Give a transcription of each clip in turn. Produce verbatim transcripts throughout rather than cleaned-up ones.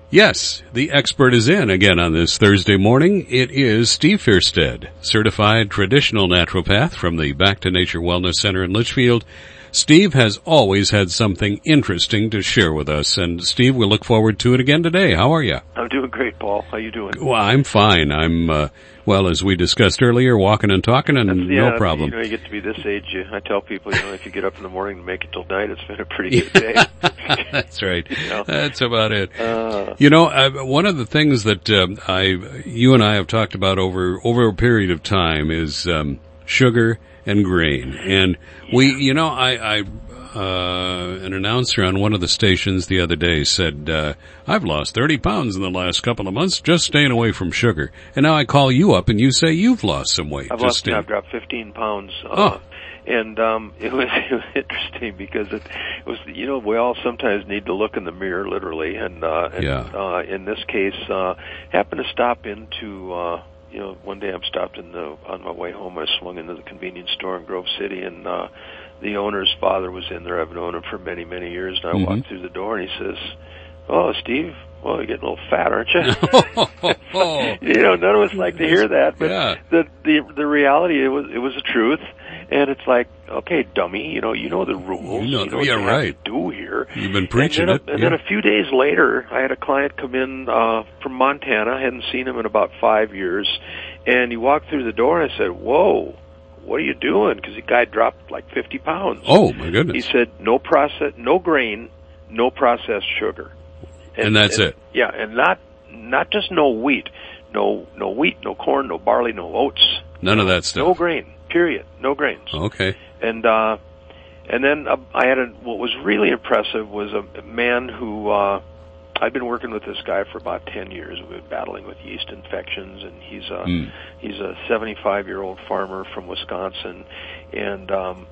Yes, the expert is in again on this Thursday morning. It is Steve Fierstead, certified traditional naturopath from the Back to Nature Wellness Center in Litchfield. Steve has always had something interesting to share with us, and Steve, we look forward to it again today. How are you? I'm doing great, Paul. How you doing? Well, I'm fine. I'm, uh, well, as we discussed earlier, walking and talking, and That's, yeah, no problem. You know, you get to be this age, you, I tell people, you know, if you get up in the morning and make it till night, it's been a pretty good day. That's right. You know? That's about it. Uh, you know, uh, one of the things that um, I, you and I have talked about over over a period of time is um, sugar and grain, and we, you know, I. I Uh, an announcer on one of the stations the other day said, uh, I've lost thirty pounds in the last couple of months just staying away from sugar. And now I call you up and you say you've lost some weight. I've just lost, staying. I've dropped fifteen pounds. Uh, oh. And, um, it was, it was interesting because it, it was, you know, we all sometimes need to look in the mirror, literally. And, uh, and, yeah. uh, in this case, uh, happened to stop into, uh, you know, one day I'm stopped in the, on my way home, I swung into the convenience store in Grove City, and, uh, the owner's father was in there. I've known him for many, many years, and I mm-hmm. walked through the door, and he says, "Oh, Steve, well, you're getting a little fat, aren't you?" You know, none of us like to hear that, but yeah. the the the reality, it was it was the truth, and it's like, okay, dummy, you know, you know the rules, you know, you know what yeah, you right. have to do here. You've been preaching and then, it, and yeah. then a few days later, I had a client come in uh from Montana. I hadn't seen him in about five years, and he walked through the door, and I said, "Whoa, what are you doing?" Because the guy dropped like fifty pounds. Oh, my goodness. He said, no process, no grain, no processed sugar. And, and that's and, it. Yeah, and not not just no wheat. No no wheat, no corn, no barley, no oats. None of that stuff. No grain, period. No grains. Okay. And uh, and then uh, I had a, what was really impressive was a man who, uh, I've been working with this guy for about ten years. We've been battling with yeast infections, and he's a mm. he's a seventy-five-year-old farmer from Wisconsin, and um,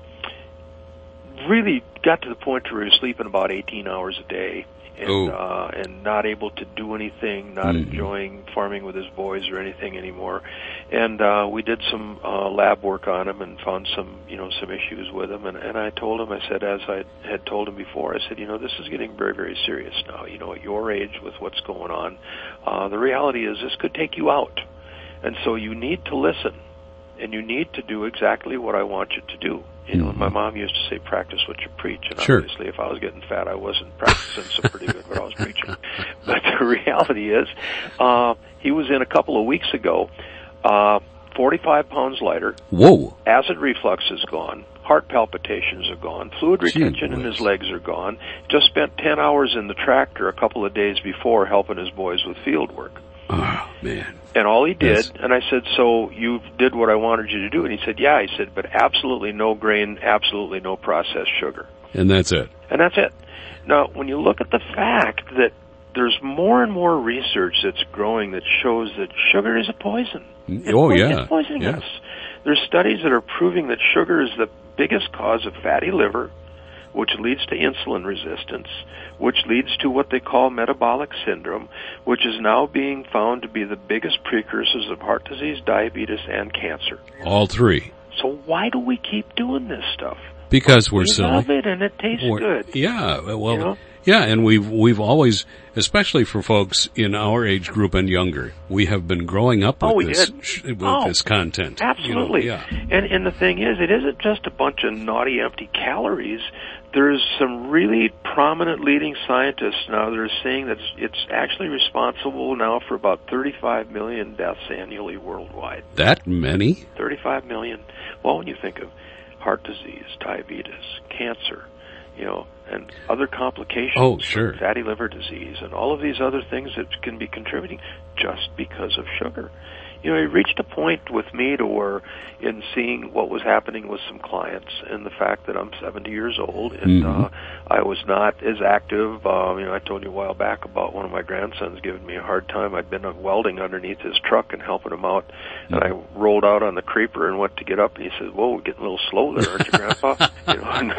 really got to the point where he was sleeping about eighteen hours a day, and uh, and not able to do anything, not mm-hmm. enjoying farming with his boys or anything anymore. And uh, we did some uh, lab work on him and found some you know some issues with him. And, and I told him, I said, as I had told him before, I said, you know, this is getting very, very serious now. You know, at your age with what's going on, uh, the reality is this could take you out. And so you need to listen, and you need to do exactly what I want you to do. You know, mm-hmm. my mom used to say, practice what you preach. And sure. obviously, if I was getting fat, I wasn't practicing so pretty good what I was preaching. But the reality is, uh, he was in a couple of weeks ago, uh, forty-five pounds lighter. Whoa. Acid reflux is gone. Heart palpitations are gone. Fluid retention in his legs are gone. Just spent ten hours in the tractor a couple of days before helping his boys with field work. Oh, man. And all he did, Yes. and I said, so you did what I wanted you to do? And he said, yeah. He said, but absolutely no grain, absolutely no processed sugar. And that's it. And that's it. Now, when you look at the fact that there's more and more research that's growing that shows that sugar is a poison. It's oh, po- yeah. It's poisoning yeah. us. There's studies that are proving that sugar is the biggest cause of fatty liver, which leads to insulin resistance, which leads to what they call metabolic syndrome, which is now being found to be the biggest precursors of heart disease, diabetes, and cancer. All three. So why do we keep doing this stuff? Because we're we silly. love it, and it tastes we're, good. Yeah, well, you know? yeah, and we've we've always, especially for folks in our age group and younger, we have been growing up with oh, we this did. sh- with oh, this content. Absolutely. You know, yeah. And and the thing is, it isn't just a bunch of naughty, empty calories. There's some really prominent leading scientists now that are saying that it's actually responsible now for about thirty-five million deaths annually worldwide. That many? thirty-five million. Well, when you think of heart disease, diabetes, cancer, you know, and other complications, oh, sure. fatty liver disease, and all of these other things that can be contributing just because of sugar. You know, he reached a point with me to where, in seeing what was happening with some clients, and the fact that I'm seventy years old, and mm-hmm. uh, I was not as active. Uh, you know, I told you a while back about one of my grandsons giving me a hard time. I'd been welding underneath his truck and helping him out, mm-hmm. and I rolled out on the creeper and went to get up, and he said, "Whoa, we're getting a little slow there, aren't you, Grandpa?" You know, and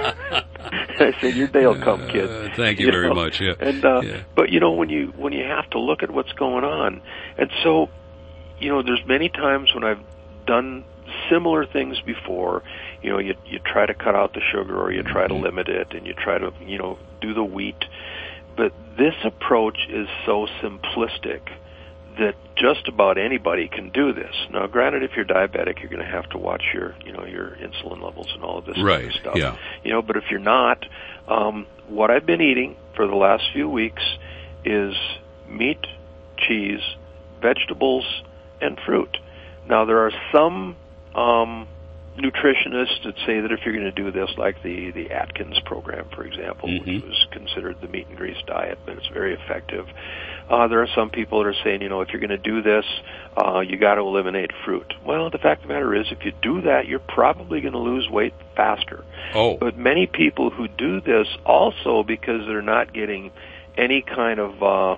I said, "Your day will come, kid." Uh, thank you, you very know? much. Yeah. And uh, yeah. but you know, when you when you have to look at what's going on, and so. You know, there's many times when I've done similar things before. You know, you you try to cut out the sugar or you try to limit it, and you try to, you know, do the wheat. but this approach is so simplistic that just about anybody can do this. Now, granted, if you're diabetic, you're going to have to watch your, you know, your insulin levels and all of this right. kind of stuff. Yeah. You know, but if you're not, um, what I've been eating for the last few weeks is meat, cheese, vegetables, and fruit. Now, there are some um, nutritionists that say that if you're going to do this, like the, the Atkins program, for example, mm-hmm. which was considered the meat and grease diet, but it's very effective. Uh, there are some people that are saying, you know, if you're going to do this, uh, you got to eliminate fruit. Well, the fact of the matter is, if you do that, you're probably going to lose weight faster. Oh. But many people who do this also, because they're not getting any kind of uh,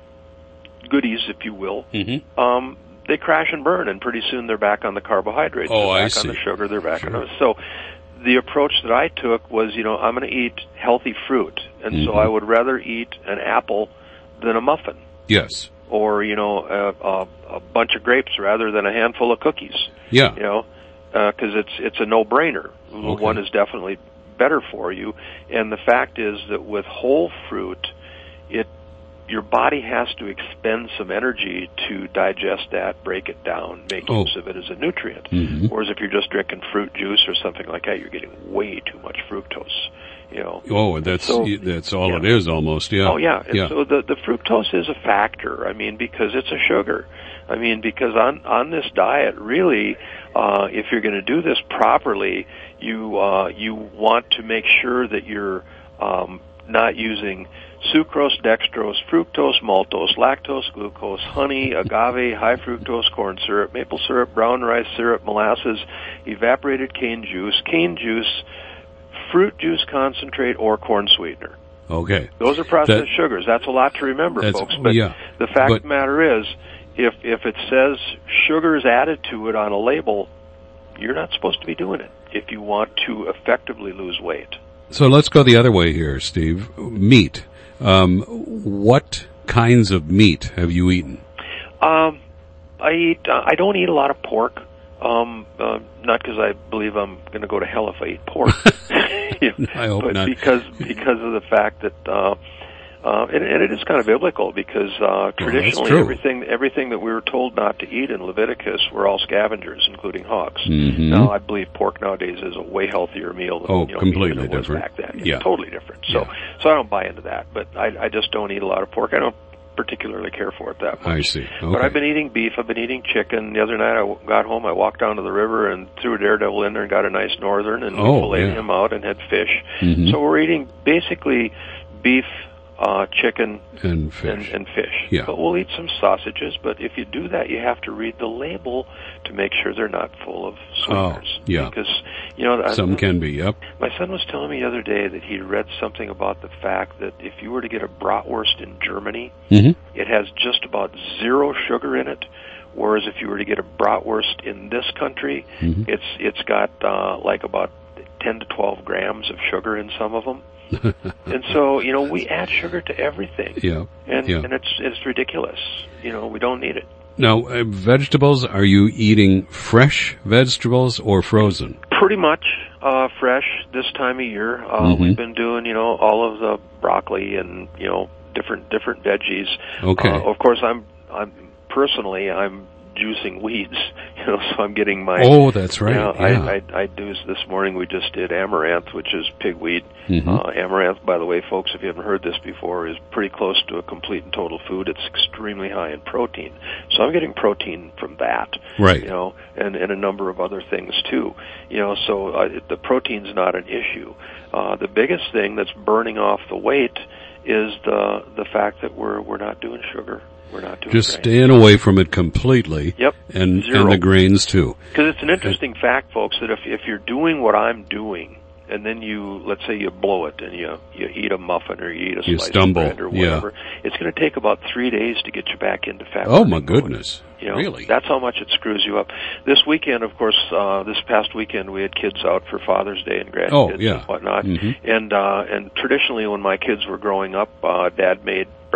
goodies, if you will, mm-hmm. um, they crash and burn, and pretty soon they're back on the carbohydrates. Oh, they're I back see. on the sugar, they're back sure. on the... So the approach that I took was, you know, I'm going to eat healthy fruit, and mm-hmm. so I would rather eat an apple than a muffin. Yes. Or, you know, a, a, a bunch of grapes rather than a handful of cookies. Yeah. You know, because uh, it's it's a no-brainer. Okay. One is definitely better for you. And the fact is that with whole fruit, it your body has to expend some energy to digest that, break it down, make oh. use of it as a nutrient. Mm-hmm. Whereas if you're just drinking fruit juice or something like that, you're getting way too much fructose. You know. Oh, that's so, that's all yeah. it is almost, yeah. Oh, yeah. And yeah. so the, the fructose is a factor, I mean, because it's a sugar. I mean, because on, on this diet, really, uh, if you're going to do this properly, you, uh, you want to make sure that you're, um, not using sucrose, dextrose, fructose, maltose, lactose, glucose, honey, agave, high fructose corn syrup, maple syrup, brown rice syrup, molasses, evaporated cane juice, cane juice, fruit juice concentrate, or corn sweetener. Okay. Those are processed that, sugars. That's a lot to remember, folks. But yeah, the fact but, of the matter is, if if it says sugar is added to it on a label, you're not supposed to be doing it if you want to effectively lose weight. So let's go the other way here, Steve. Meat. Um, what kinds of meat have you eaten? Um, I eat. Uh, I don't eat a lot of pork. Um, uh, not because I believe I'm going to go to hell if I eat pork. you know, I hope but not. because because of the fact that, uh, uh, and, and it is kind of biblical because uh, traditionally well, everything everything that we were told not to eat in Leviticus were all scavengers, including hogs. Mm-hmm. Now I believe pork nowadays is a way healthier meal than oh, you know, completely meat than it was different. back then. Yeah, it's totally different. So yeah. so I don't buy into that, but I, I just don't eat a lot of pork. I don't particularly care for it that much. I see. Okay. But I've been eating beef. I've been eating chicken. The other night I w- got home. I walked down to the river and threw a daredevil in there and got a nice northern and oh, filleted yeah. him out and had fish. Mm-hmm. So we're eating basically beef, uh, chicken, and fish. And, and fish. Yeah. But we'll eat some sausages. But if you do that, you have to read the label to make sure they're not full of sweeteners. Oh, yeah. Because, you know, some I, can be, yep. My son was telling me the other day that he read something about the fact that if you were to get a bratwurst in Germany, mm-hmm. it has just about zero sugar in it. Whereas if you were to get a bratwurst in this country, mm-hmm. it's it's got uh, like about ten to twelve grams of sugar in some of them. And so, you know, we add sugar to everything. Yeah. And yeah. and it's it's ridiculous. You know, we don't need it. Now, uh, vegetables, are you eating fresh vegetables or frozen? Pretty much uh, fresh this time of year. Uh, mm-hmm. We've been doing, you know, all of the broccoli and, you know, different different veggies. Okay. Uh, of course, I'm I'm personally I'm juicing weeds, you know, so I'm getting my... Oh, that's right. You know, yeah. I, I, I do this morning, we just did amaranth, which is pigweed. Mm-hmm. Uh, amaranth, by the way, folks, if you haven't heard this before, is pretty close to a complete and total food. It's extremely high in protein. So I'm getting protein from that. Right. You know, and, and a number of other things, too. You know, so uh, the protein's not an issue. Uh, the biggest thing that's burning off the weight is the the fact that we're we're not doing sugar. We're not doing Just grains. staying away from it completely. Yep. And, Zero. and the grains, too. Because it's an interesting fact, folks, that if if you're doing what I'm doing, and then you, let's say you blow it and you you eat a muffin or you eat a You slice stumble, of bread or whatever, yeah. it's going to take about three days to get you back into fat. Oh, my burning mode. goodness. You know, really? That's how much it screws you up. This weekend, of course, uh, this past weekend, we had kids out for Father's Day and grandkids oh, yeah. and whatnot. Mm-hmm. And uh, and traditionally, when my kids were growing up, uh, Dad made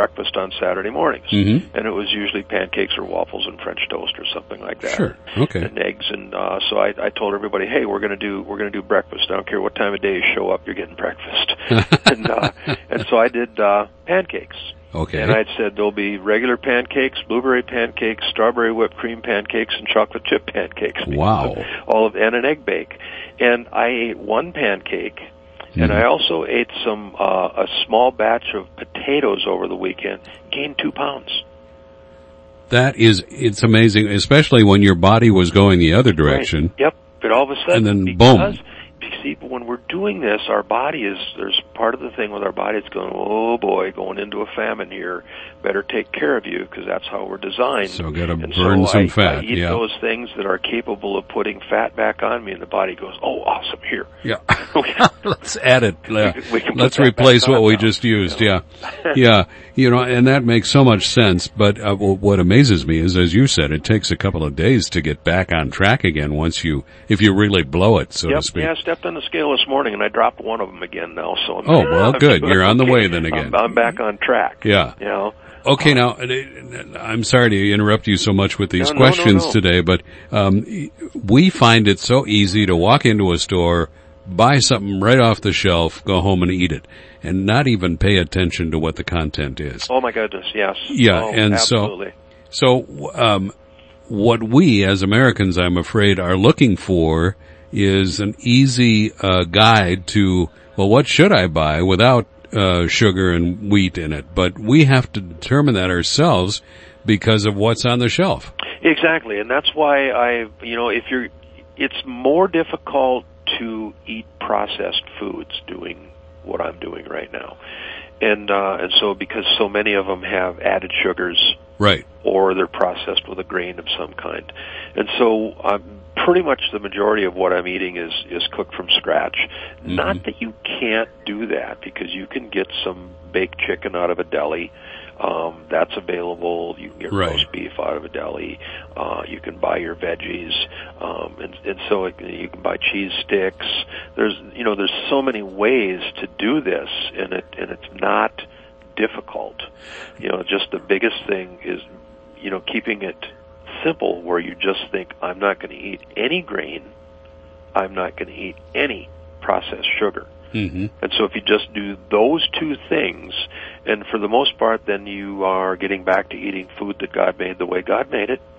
breakfast on Saturday mornings. Mm-hmm. And it was usually pancakes or waffles and French toast or something like that. Sure. Okay. And eggs. And uh, so I, I told everybody, hey, we're going to do we're going to do breakfast. I don't care what time of day you show up, you're getting breakfast. and uh, and so I did uh, pancakes. Okay. And I'd said there'll be regular pancakes, blueberry pancakes, strawberry whipped cream pancakes, and chocolate chip pancakes. Wow. All of and an egg bake. And I ate one pancake, mm-hmm. and I also ate some uh, a small batch of potatoes over the weekend. Gained two pounds. That is, it's amazing, especially when your body was going the other direction. Right. Yep. But all of a sudden, and then because, boom. See, when we're doing this, our body is, there's part of the thing with our body, it's going, oh boy, going into a famine here, better take care of you, because that's how we're designed. So gotta and burn so some I, fat, I eat yeah. those things that are capable of putting fat back on me, and the body goes, oh, awesome, here. Yeah. Let's add it. Yeah. We can, we can Let's replace what we now, just used, you know? yeah. Yeah. You know, and that makes so much sense, but uh, what amazes me is, as you said, it takes a couple of days to get back on track again once you, if you really blow it, so yep. to speak. Yeah, I stepped on the scale this morning, and I dropped one of them again now, so I'm, oh, well, good. You're on the okay. way then again. I'm, I'm back on track. Yeah. You know? Okay, now, I'm sorry to interrupt you so much with these no, no, questions no, no. today, but um, we find it so easy to walk into a store, buy something right off the shelf, go home and eat it, and not even pay attention to what the content is. Oh, my goodness, yes. Yeah, oh, and absolutely. so, so um, what we as Americans, I'm afraid, are looking for is an easy uh, guide to, well, what should I buy without uh, sugar and wheat in it? But we have to determine that ourselves because of what's on the shelf. Exactly, and that's why I, you know, if you're, it's more difficult to eat processed foods doing what I'm doing right now. And, uh, and so because so many of them have added sugars. Right. Or they're processed with a grain of some kind. And so, um, pretty much the majority of what I'm eating is, is cooked from scratch. Mm-hmm. Not that you can't do that, because you can get some baked chicken out of a deli. Um, that's available. You can get right. roast beef out of a deli. Uh, you can buy your veggies. Um, and, and so it, you can buy cheese sticks. There's, you know, there's so many ways to do this, and it, and it's not difficult. You know, just the biggest thing is, you know, keeping it simple, where you just think, I'm not going to eat any grain. I'm not going to eat any processed sugar. Mm-hmm. And so if you just do those two things, and for the most part, then you are getting back to eating food that God made the way God made it.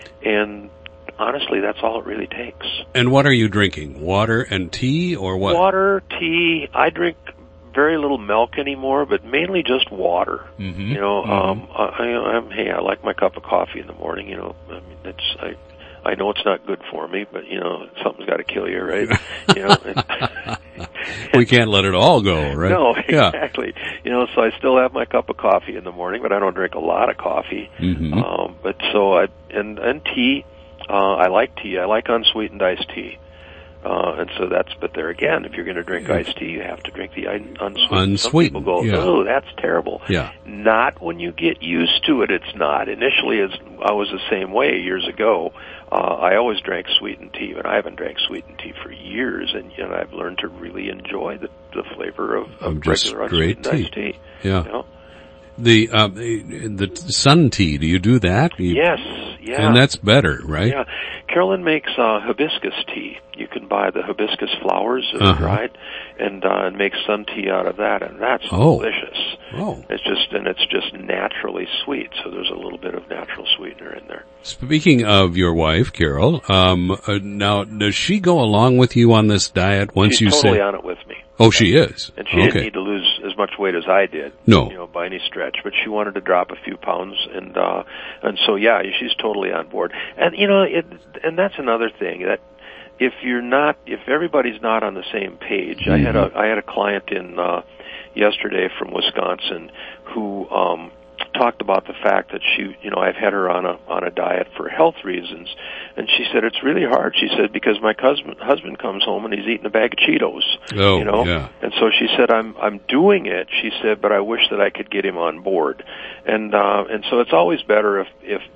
And honestly, that's all it really takes. And what are you drinking? Water and tea, or what? Water, tea. I drink very little milk anymore, but mainly just water. Mm-hmm. You know, mm-hmm. um, I, I'm, hey, I like my cup of coffee in the morning. You know, I mean, it's I. I know it's not good for me, but, you know, something's got to kill you, right? You know, and, we can't let it all go, right? No, yeah. exactly. You know, so I still have my cup of coffee in the morning, but I don't drink a lot of coffee. Mm-hmm. Um, but so I, and, and tea, uh, I like tea. I like unsweetened iced tea. Uh, and so that's, but there again, if you're going to drink iced tea, you have to drink the unsweetened. Unsweetened. Some people go, yeah. oh, that's terrible. Yeah. Not when you get used to it, it's not. Initially, as I was the same way years ago. Uh, I always drank sweetened tea, but I haven't drank sweetened tea for years, and, and I've learned to really enjoy the, the flavor of, of regular unsweetened iced tea. Yeah. You know? The, uh, the sun tea, do you do that? You, yes, yeah. And that's better, right? Yeah. Carolyn makes uh, hibiscus tea. You can buy the hibiscus flowers that are uh-huh. dried, and uh, and make sun tea out of that, and that's oh. delicious. Oh. It's just, and it's just naturally sweet, so there's a little bit of natural sweetener in there. Speaking of your wife, Carol, um, uh, now does she go along with you on this diet once She's you totally say? on it with me. Oh, she is. And she okay. didn't need to lose as much weight as I did. No. You know, by any stretch. But she wanted to drop a few pounds, and uh, and so yeah, she's totally on board. And you know, it, and that's another thing that if you're not, if everybody's not on the same page, mm-hmm. I had a I had a client in uh, yesterday from Wisconsin who um, talked about the fact that she, you know, I've had her on a on a diet for health reasons, and she said it's really hard. She said because my husband husband comes home and he's eating a bag of Cheetos, oh, you know, yeah. and so she said I'm I'm doing it. She said, but I wish that I could get him on board, and uh, and so it's always better if if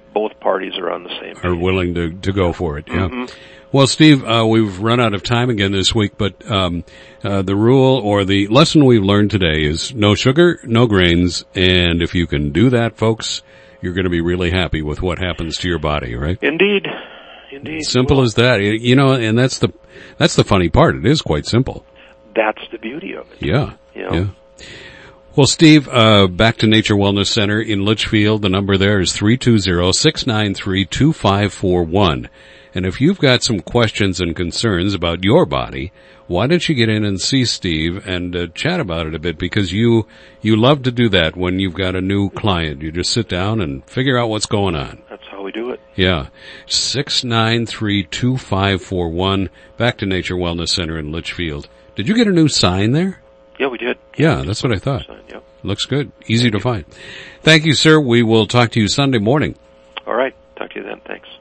both parties are on the same page. Are willing to, to go for it, yeah. Mm-hmm. Well, Steve, uh, we've run out of time again this week, but um, uh, the rule or the lesson we've learned today is no sugar, no grains, and if you can do that, folks, you're going to be really happy with what happens to your body, right? Indeed. Indeed. Simple well, as that. You know, and that's the that's the funny part. It is quite simple. That's the beauty of it. Yeah. You know? Yeah. Well, Steve, uh, back to Nature Wellness Center in Litchfield. The number there is three two zero, six nine three, two five four one. And if you've got some questions and concerns about your body, why don't you get in and see Steve and uh, chat about it a bit, because you you love to do that when you've got a new client. You just sit down and figure out what's going on. That's how we do it. Yeah. six nine three, two five four one. Back to Nature Wellness Center in Litchfield. Did you get a new sign there? Yeah, we did. Yeah, that's what I thought. Sign, yep. Looks good. Easy to find. Thank you, sir. We will talk to you Sunday morning. All right. Talk to you then. Thanks.